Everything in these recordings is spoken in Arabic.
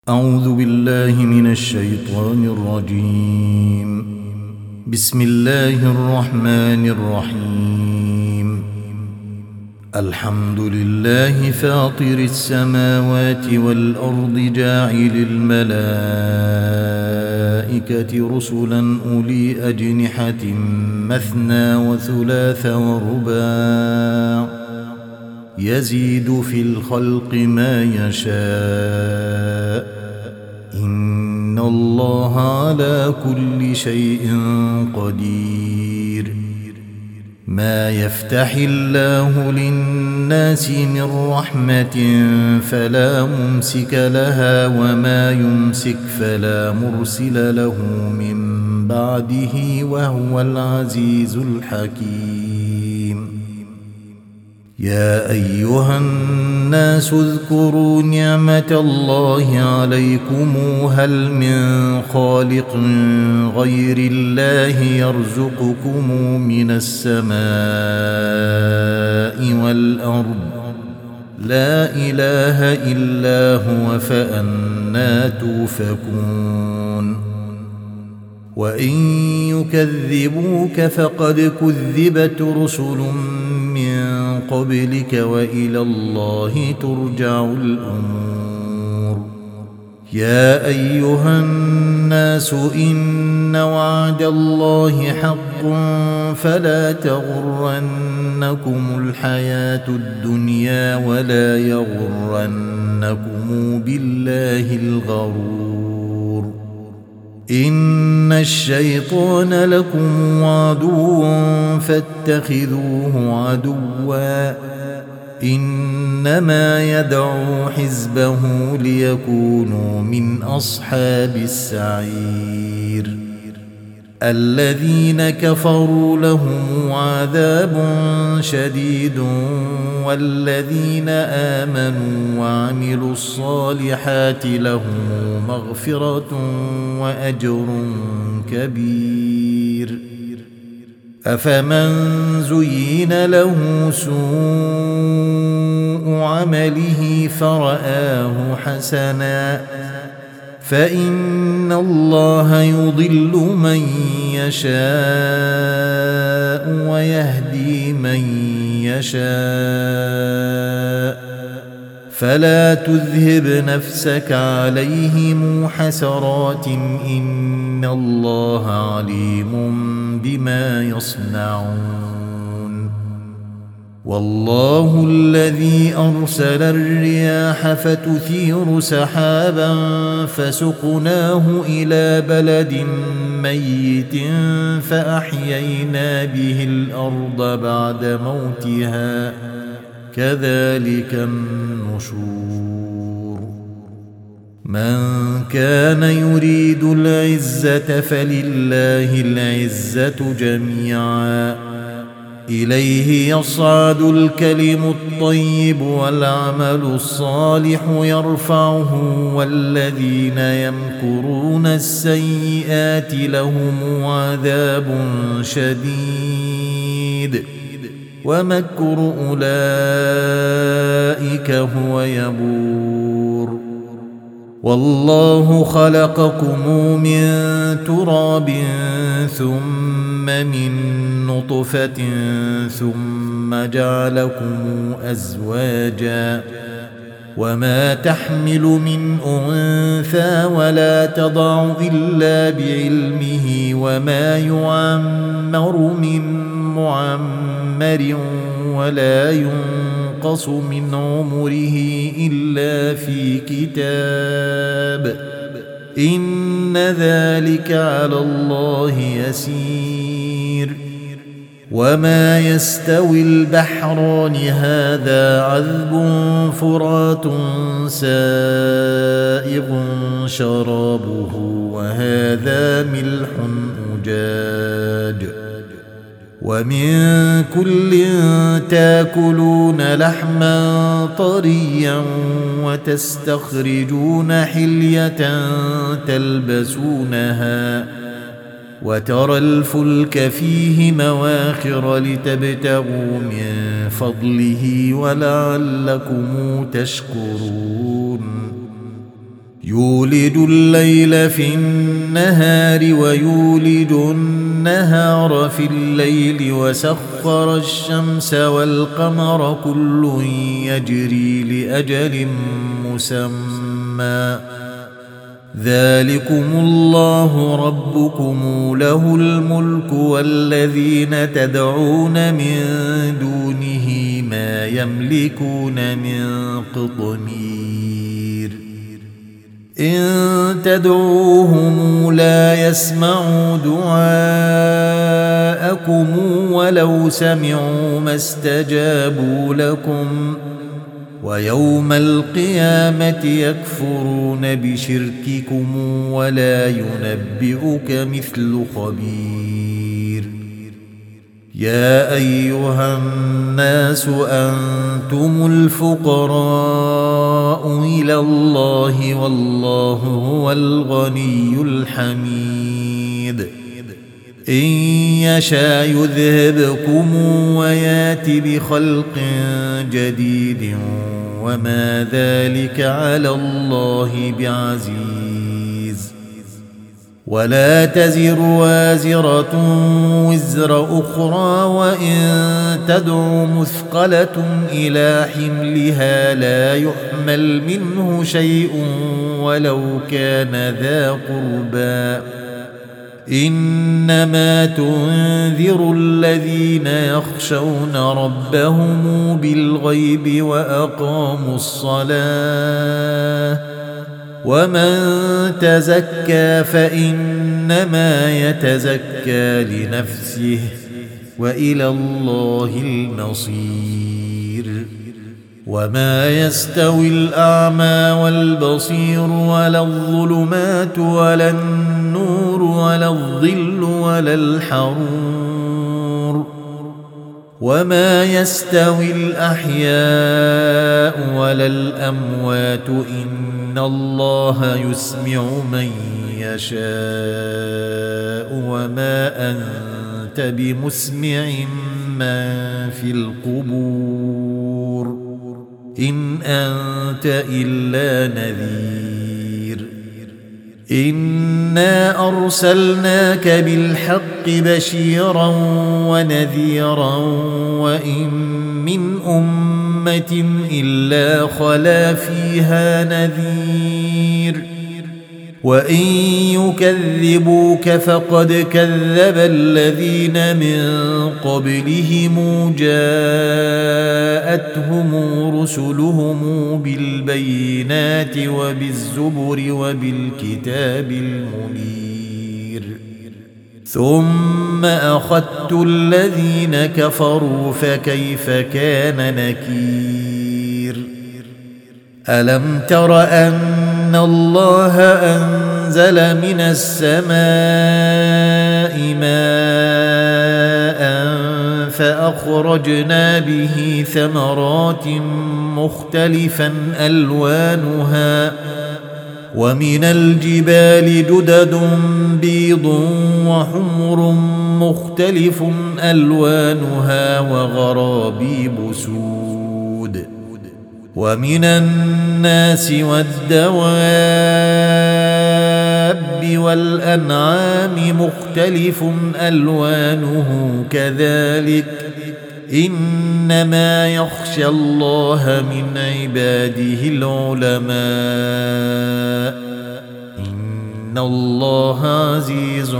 أعوذ بالله من الشيطان الرجيم. بسم الله الرحمن الرحيم. الحمد لله فاطر السماوات والأرض جاعل الملائكة رسلا أولي أجنحة مثنى وثلاث ورباع يزيد في الخلق ما يشاء إن الله على كل شيء قدير. ما يفتح الله للناس من رحمة فلا ممسك لها وما يمسك فلا مرسل له من بعده وهو العزيز الحكيم. يا أيها الناس اذكروا نعمة الله عليكم هل من خالق غير الله يرزقكم من السماء والأرض لا إله إلا هو فأنى توفكون. وإن يكذبوك فقد كذبت رسل من قبلك وإلى الله ترجع الأمور. يا أيها الناس إن وعد الله حق فلا تغرنكم الحياة الدنيا ولا يغرنكم بالله الغرور. إن الشيطان لكم عدو فاتخذوه عدوا إنما يدعو حزبه ليكونوا من أصحاب السعير. الذين كفروا لهم عذاب شديد والذين آمنوا وعملوا الصالحات لهم مغفرة وأجر كبير. أفمن زين له سوء عمله فرآه حسنا فإن الله يضل من يشاء ويهدي من يشاء فلا تذهب نفسك عليهم حسرات إن الله عليم بما يصنعون. والله الذي أرسل الرياح فتثير سحابا فسقناه إلى بلد ميت فأحيينا به الأرض بعد موتها كذلك النشور. من كان يريد العزة فلله العزة جميعا إليه يصعد الكلم الطيب والعمل الصالح يرفعه والذين يمكرون السيئات لهم عذاب شديد ومكر أولئك هو يبور. والله خلقكم من تراب ثم من نطفة ثم جعلكم أزواجا وما تحمل من أنثى ولا تضع إلا بعلمه وما يعمر من معمر ولا ينقص من عمره إلا في كتاب إن ذلك على الله يسير. وما يستوي البحران هذا عذب فرات سائغ شرابه وهذا ملح أجاج ومن كل تاكلون لحما طريا وتستخرجون حلية تلبسونها وترى الفلك فيه مواخر لتبتغوا من فضله ولعلكم تشكرون يولج الليل في النهار ويولج النهار في الليل وسخر الشمس والقمر كل يجري لأجل مسمى ذلكم الله ربكم له الملك والذين تدعون من دونه ما يملكون من قطمير إن تدعوهم لا يسمعوا دعاءكم ولو سمعوا ما استجابوا لكم ويوم القيامة يكفرون بشرككم ولا ينبئك مثل خبير يا أيها الناس أنتم الفقراء إلى الله والله هو الغني الحميد إن يشاء يذهبكم ويات بخلق جديد وما ذلك على الله بعزيز ولا تزر وازرة وزر أخرى وإن تدع مثقلة إلى حملها لا يحمل منه شيء ولو كان ذا قربى إنما تنذر الذين يخشون ربهم بالغيب وأقاموا الصلاة ومن تزكى فإنما يتزكى لنفسه وإلى الله المصير وما يستوي الأعمى والبصير ولا الظلمات ولا النور ولا الظل ولا الحرور وما يستوي الأحياء ولا الأموات إن الله يسمع من يشاء وما أنت بمسمع من في القبور إن أنت إلا نذير إنا أرسلناك بالحق بشيرا ونذيرا وإن من أمة إلا خلا فيها نذير وإن يكذبوك فقد كذب الذين من قبلهم جاءتهم رسلهم بالبينات وبالزبر وبالكتاب المنير ثم أخذت الذين كفروا فكيف كان نكير ألم تر أن الله أنزل من السماء ماء فأخرجنا به ثمرات مختلفا ألوانها ومن الجبال جدد بيض وحمر مختلف ألوانها وغرابيب سود ومن الناس والدواب والأنعام مختلف ألوانه كذلك إنما يخشى الله من عباده العلماء إن الله عزيز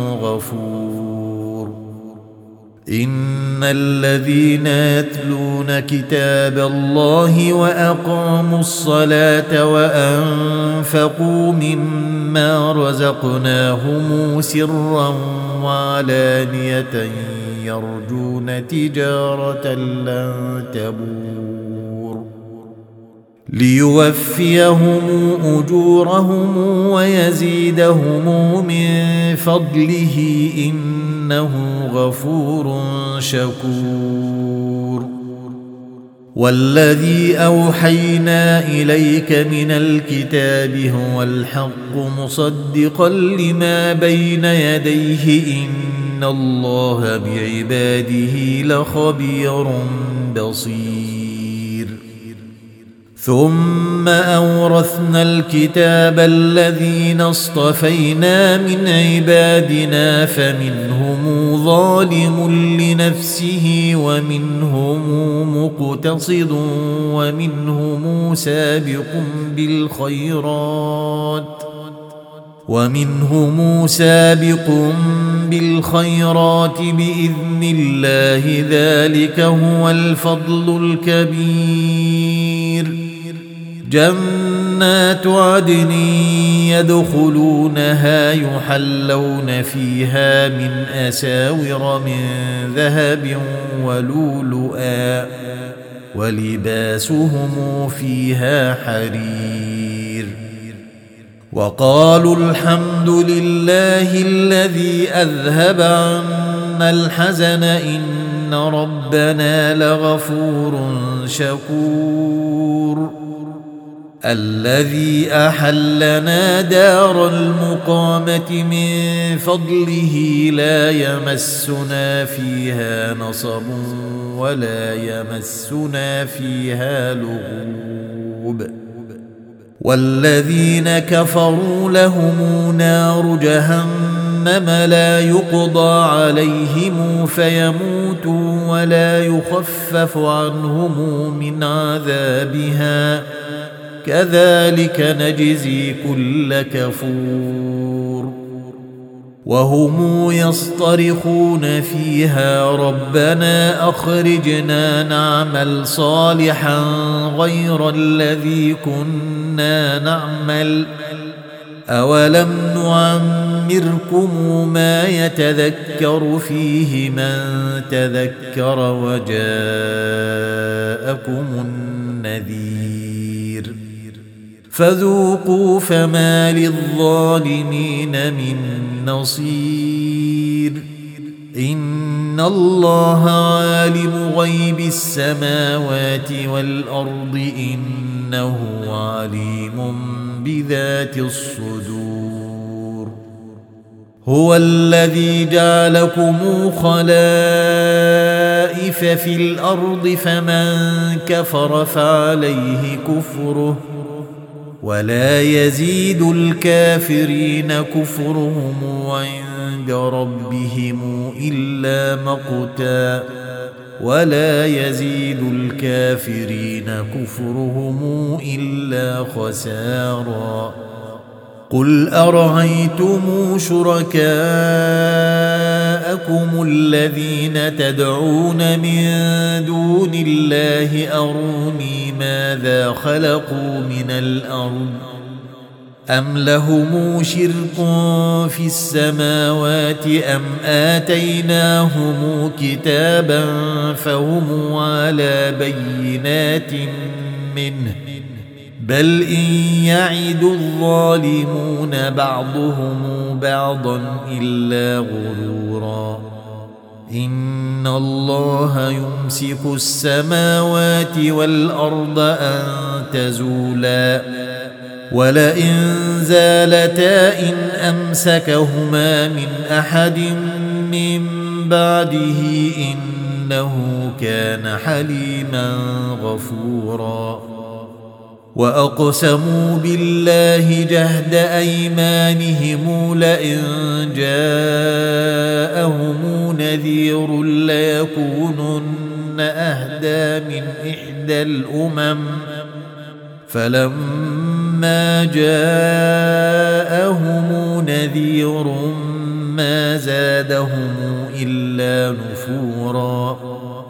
غفور إن الذين يتلون كتاب الله وأقاموا الصلاة وأنفقوا مما رزقناهم سرا وعلانية يرجون تجارة لن تبور ليوفيهم أجورهم ويزيدهم من فضله إنه غفور شكور والذي أوحينا إليك من الكتاب هو الحق مصدقا لما بين يديه إن الله بعباده لخبير بصير ثم أورثنا الكتاب الذين اصطفينا من عبادنا فمنهم ظالم لنفسه ومنهم سابق بالخيرات بإذن الله ذلك هو الفضل الكبير جنات عدن يدخلونها يحلون فيها من أساور من ذهب ولؤلؤا ولباسهم فيها حرير وقالوا الحمد لله الذي أذهب عنا الحزن إن ربنا لغفور شكور الذي أحلنا دار المقامة من فضله لا يمسنا فيها نصب ولا يمسنا فيها لغوب والذين كفروا لهم نار جهنم لا يقضى عليهم فيموتوا ولا يخفف عنهم من عذابها كذلك نجزي كل كفور وهم يصطرخون فيها ربنا أخرجنا نعمل صالحا غير الذي كنا نعمل أولم نعمركم ما يتذكر فيه من تذكر وجاءكم النذير فذوقوا فما للظالمين من نصير إن الله عالم غيب السماوات والأرض إنه عليم بذات الصدور هو الذي جعلكم خلائف في الأرض فمن كفر فعليه كفره ولا يزيد الكافرين كفرهم عند ربهم إلا مقتا ولا يزيد الكافرين كفرهم إلا خسارا قل أرأيتم شركاءكم الذين تدعون من دون الله أروني ماذا خلقوا من الأرض أم لهم شرك في السماوات أم آتيناهم كتابا فهم على بينات منه بل إن يعد الظالمون بعضهم بعضا إلا غرورا إن الله يمسك السماوات والأرض أن تزولا ولئن زالتا إن أمسكهما من أحد من بعده إنه كان حليما غفورا وأقسموا بالله جهد أيمانهم لئن جاءهم نذير ليكونن أهدى من إحدى الأمم فلما جاءهم نذير ما زادهم إلا نفورا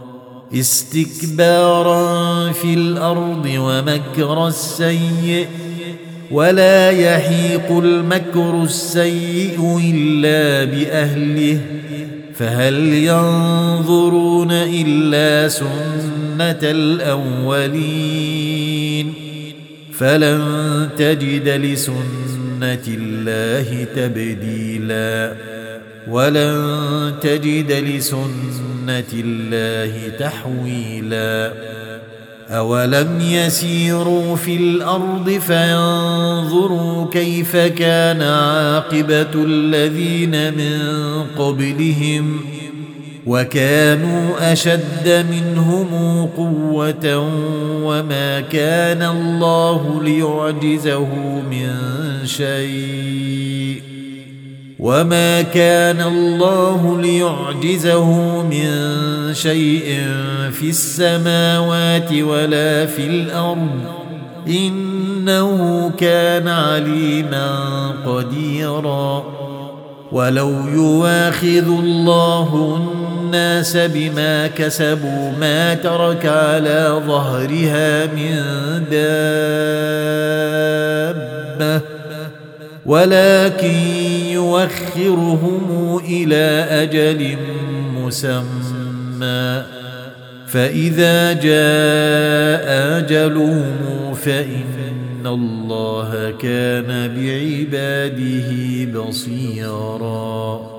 استكبارا في الأرض ومكر السيء ولا يحيق المكر السيء إلا بأهله فهل ينظرون إلا سنة الأولين فلن تجد لسنة الله تبديلا ولن تجد لسنة الله تحويلا أولم يسيروا في الأرض فينظروا كيف كان عاقبة الذين من قبلهم وكانوا أشد منهم قوة وما كان الله ليعجزه من شيء في السماوات ولا في الأرض إنه كان عليما قديرا ولو يواخذ الله الناس بما كسبوا ما ترك على ظهرها من دابة ولكن يوخرهم إلى أجل مسمى فإذا جاء أجلهم فإن الله كان بعباده بصيراً